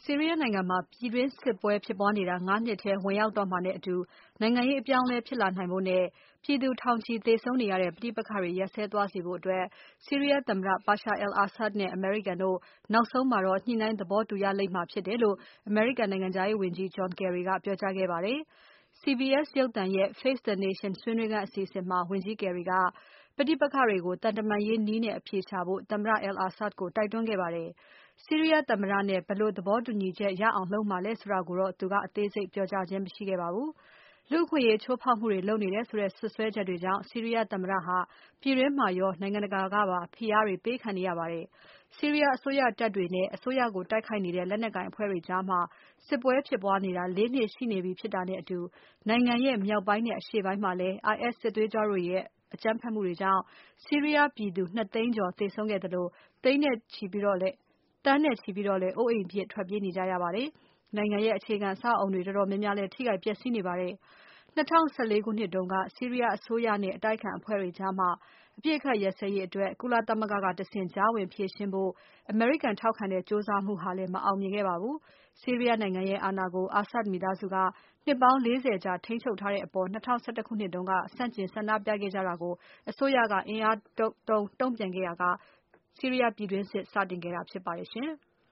ဆီးရီးယားနိုင်ငံမှာ ပြည်တွင်းစစ်ပွဲဖြစ်ပွားနေတာ ၅ နှစ်ထဲဝင်ရောက်တော့မှာနဲ့အတူ နိုင်ငံရေးအပြောင်းအလဲဖြစ်လာနိုင်ဖို့နဲ့ ပြည်သူထောင်ချီသေဆုံးနေရတဲ့ ပဋိပက္ခတွေရပ်စဲသွားစေဖို့ ဆီးရီးယားသမ္မတ Bashar al-Assad နဲ့ အမေရိကန်တို့ နောက်ဆုံးမှာ ညှိနှိုင်းသဘောတူရလိမ့်မှာဖြစ်တယ်လို့ အမေရိကန်နိုင်ငံခြားရေးဝန်ကြီး John Kerry ကပြောကြားခဲ့ပါတယ်။ CBS ရုပ်သံရဲ့ Face the Nation ဆွေးနွေးခန်းအစီအစဉ်မှာ ဝန်ကြီး Kerry ကပဋိပက္ခတွေကို သံတမန်ရေးနည်းနဲ့အဖြေရှာဖို့ သမ္မတ al-Assad ကိုတိုက်တွန်းခဲ့ပါတယ်။ ဆီးရီးယားသမ္မတနဲ့ ဘယ်လိုသဘောတူညီချက်ရအောင်လုပ်မှာလဲဆိုတာကိုတော့ သူကအသေးစိတ်ပြောကြားခြင်းမရှိခဲ့ပါဘူး။ လူ့အခွင့်အရေးချိုးဖောက်မှုတွေလုပ်နေတယ်ဆိုတဲ့ စွပ်စွဲချက်တွေကြောင့် ဆီးရီးယားသမ္မတဟာ ပြည်တွင်းမှာရော နိုင်ငံတကာကပါ ဖိအားတွေပေးခံနေရပါတယ်။ ဆီးရီးယားအစိုးရတပ်တွေနဲ့ အစိုးရကိုတိုက်ခိုက်နေတဲ့ လက်နက်ကိုင်အဖွဲ့တွေကြား စစ်ပွဲဖြစ်ပွားနေတာ ၄ နှစ်ရှိနေပြီဖြစ်တာနဲ့အတူ နိုင်ငံရဲ့မြောက်ပိုင်းနဲ့ အရှေ့ပိုင်းမှာလည်း IS စစ်သွေးကြွတို့ရဲ့ အကြမ်းဖက်မှုတွေကြောင့် ဆီးရီးယားပြည်သူ ၂ သိန်းကျော်သေဆုံးခဲ့သလို သန်းနဲ့ချီပြီးတော့လည်း အိုးအိမ်ပြစ်ထွက်ပြေးနေကြရပါတယ်။ နိုင်ငံရဲ့အခြေခံအဆောက်အအုံတွေတော်တော်များများလည်း ထိခိုက်ပျက်စီးနေပါတယ်။ ၂၀၁၄ ခုနှစ်တုန်းက ဆီးရီးယားအစိုးရနဲ့ အတိုက်အခံအဖွဲ့တွေကြား အပစ်အခတ်ရပ်စဲရေးအတွက် ကုလသမဂ္ဂကတဆင့် ကြားဝင်ဖြေရှင်းဖို့ အမေရိကန်ထောက်ခံတဲ့ကြိုးစားမှုဟာလည်း မအောင်မြင်ခဲ့ပါဘူး။ ဆီးရီးယားနိုင်ငံရဲ့အာဏာကို Assad မိသားစုက နှစ်ပေါင်း ၄၀ ကြာထိန်းချုပ်ထားတဲ့အပေါ် ၂၀၁၁ ခုနှစ်တုန်းက ဆန့်ကျင်ဆန္ဒပြခဲ့ကြတာကို အစိုးရက အင်အားသုံးတုံ့ပြန်ခဲ့ရာက ဆီးရီးယားပြည်တွင်းစစ်စတင်ခဲ့တာဖြစ်ပါတယ်ရှင်။